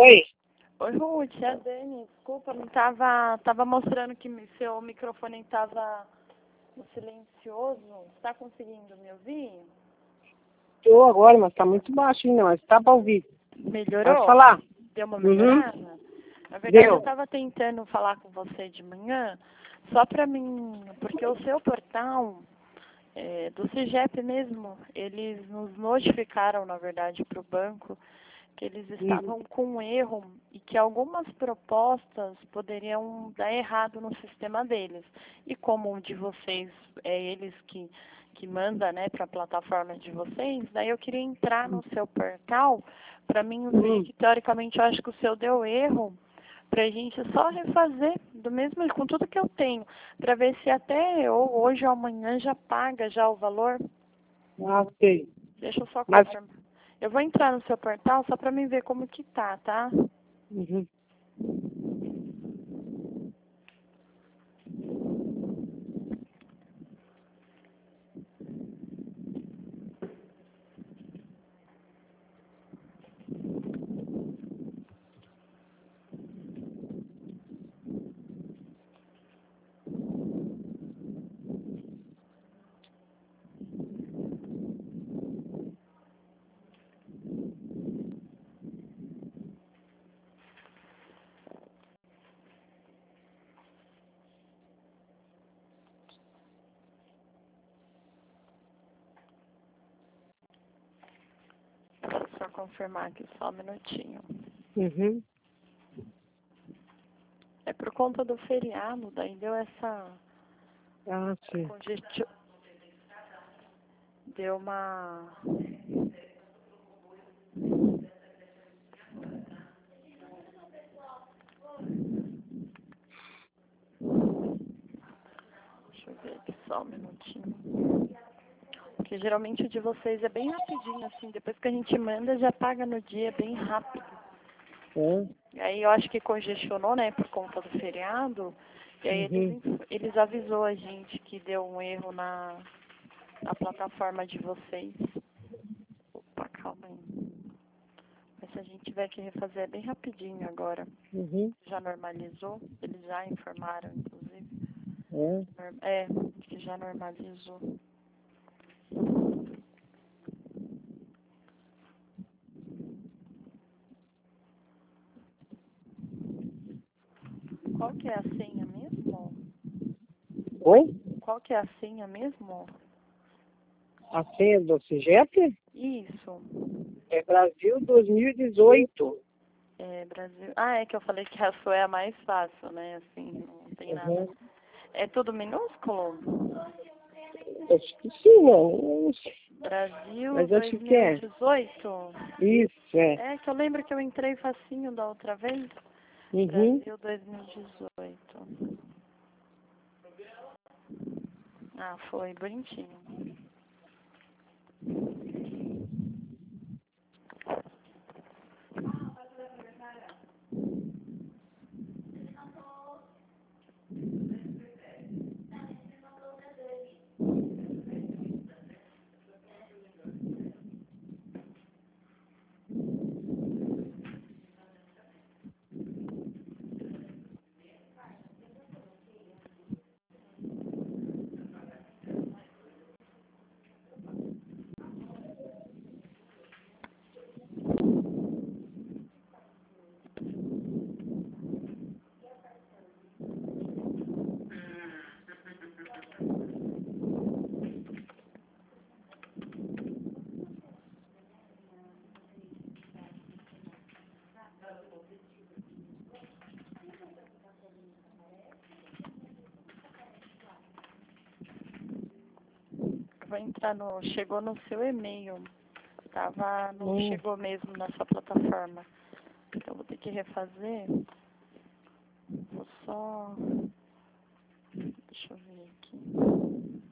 Oi? Oi, Ruth, é a Dani. Desculpa, não tava mostrando que seu microfone estava no silencioso. Está conseguindo me ouvir? Tô agora, mas tá muito baixo ainda, mas tá pra ouvir. Melhorou? Pode falar? Deu uma melhorada? Na verdade, Deu. eu estava tentando falar com você de manhã, só para mim, porque o seu portal, do CIGEP mesmo, eles nos notificaram, na verdade, para o banco, que eles estavam com um erro e que algumas propostas poderiam dar errado no sistema deles. E como o de vocês é eles que manda, né, para a plataforma de vocês, daí eu queria entrar no seu portal para mim ver que teoricamente eu acho que o seu deu erro, para a gente só refazer do mesmo com tudo que eu tenho, para ver se até hoje ou amanhã já paga já o valor. Ah, sei. Deixa eu só Mas... confirmar. Eu vou entrar no seu portal só para mim ver como que tá? Uhum. Só confirmar aqui só um minutinho. Uhum. É por conta do feriado, daí deu essa Ah, sim. deu uma deixa eu ver aqui só um minutinho. Porque geralmente o de vocês é bem rapidinho, assim, depois que a gente manda já paga no dia, é bem rápido. É. E aí eu acho que congestionou, né, por conta do feriado. E aí eles avisou a gente que deu um erro na plataforma de vocês. Opa, calma aí. Mas se a gente tiver que refazer é bem rapidinho agora. Uhum. Já normalizou? Eles já informaram, inclusive. É. Que já normalizou. Qual que é a senha mesmo? Oi? Qual que é a senha mesmo? A senha do CIGEP Isso. é Brasil 2018. É Brasil. Ah, é que eu falei que a sua é a mais fácil, né? Assim, não tem nada. Uhum. É tudo minúsculo? Acho que sim, não. Brasil Mas acho que é. 2018? Isso, é. É que eu lembro que eu entrei facinho da outra vez. Uhum. Brasil 2018. Ah, foi bonitinho. Vou entrar no. Chegou no seu e-mail. Não chegou mesmo na sua plataforma. Então vou ter que refazer. Vou só. Deixa eu ver aqui.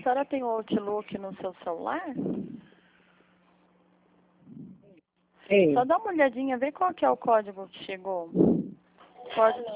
senhora tem o Outlook no seu celular? Ei, Só dá uma olhadinha, vê qual que é o código que chegou. Código.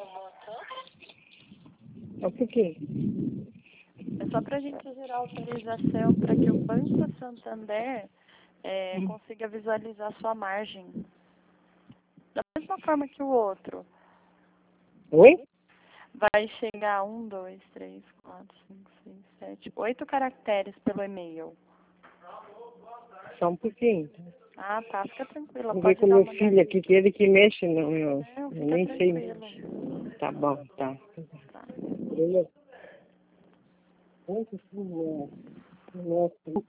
é por quê? É só para a gente gerar autorização para que o Banco Santander consiga visualizar sua margem. Da mesma forma que o outro. Oi? Vai chegar 1, 2, 3, 4, 5, 6, 7, 8 caracteres pelo e-mail. Só um pouquinho. Ah, tá, fica tranquila. Vou ver Pode com dar meu uma filho olhadinha. aqui, que ele que mexe, não, eu Não, fica nem sei. tranquilo. Tá bom, tá. Tá. Beleza. Quanto filho é? Nossa.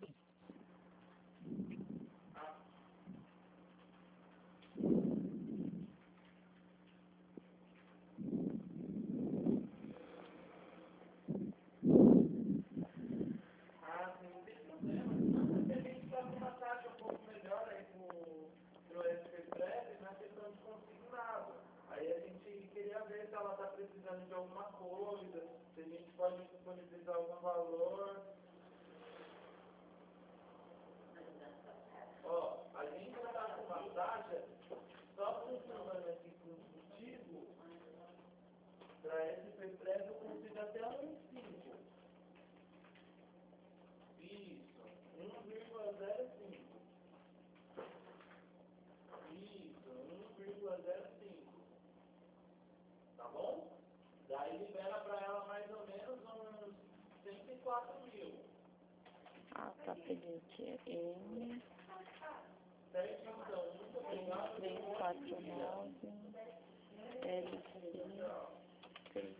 Precisando de alguma coisa, se a gente pode disponibilizar algum valor. Ó, a gente está com uma taxa, só funcionando aqui contigo, para esse prévio eu consigo até 1,5. Isso, 1,05. Isso, 1,05. Tá bom? Daí libera para ela mais ou menos uns 104 mil. Ah, tá, peguei aqui. M, Certinho, então, muito obrigado. 349, LC, 36.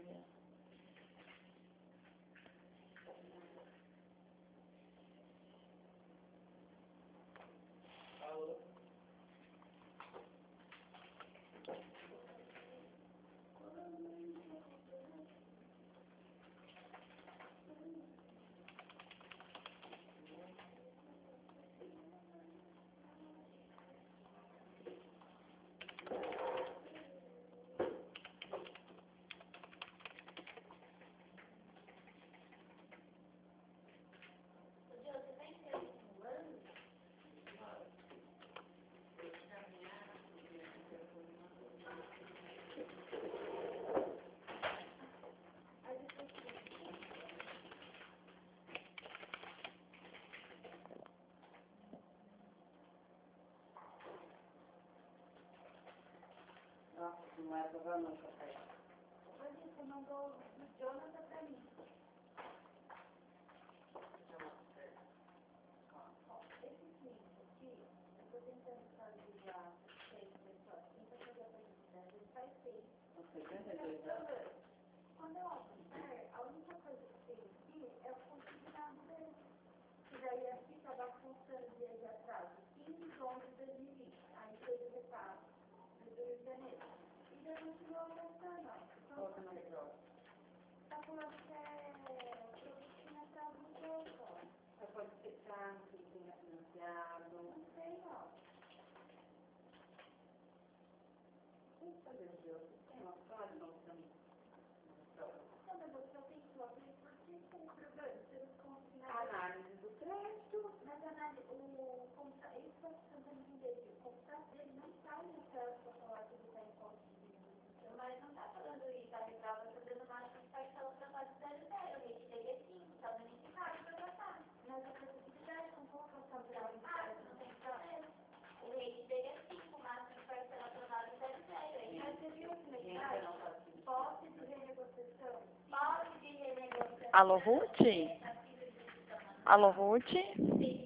Nossa, não é pra nunca, pai. Mas você mandou o Jonathan pra mim. Esse livro aqui, eu tô tentando fazer já 6 pessoas. Tenta fazer a publicidade, ele faz 6. Com 52 anos. Quando eu abrir, a única coisa que tem aqui é o consignado dele. Que daí aqui estava funcionando desde atrás, 15 de 11 de 2020. Aí fez o repasso do Rio de Janeiro. E já continuou aumentando, ó. Coloca no microfone. Tá falando que é produto financiado no jogo, ó. Mas pode ser carro, que tenha financiado. Não sei, ó. Eita, meu Deus. Tem uma história, não tem? Quando você tem que abrir, por que tem problema? Você não confia. Análise do crédito. Mas o contrato, isso está tentando entender. O contrato dele não sai no crédito para falar que ele está em conta de vida. Mas não está falando isso, a Rival está dando mais que parcela para base 00. O rate dele é 5, está bonificado para tratar. Mas a produtividade não colocação para o não tem que saber. O rate dele é 5, máximo de parcela para base 00. Mas você viu que legal? Posse de renegociação. Posse de renegociação. Alô, Ruth? Alô, Ruth? Sim.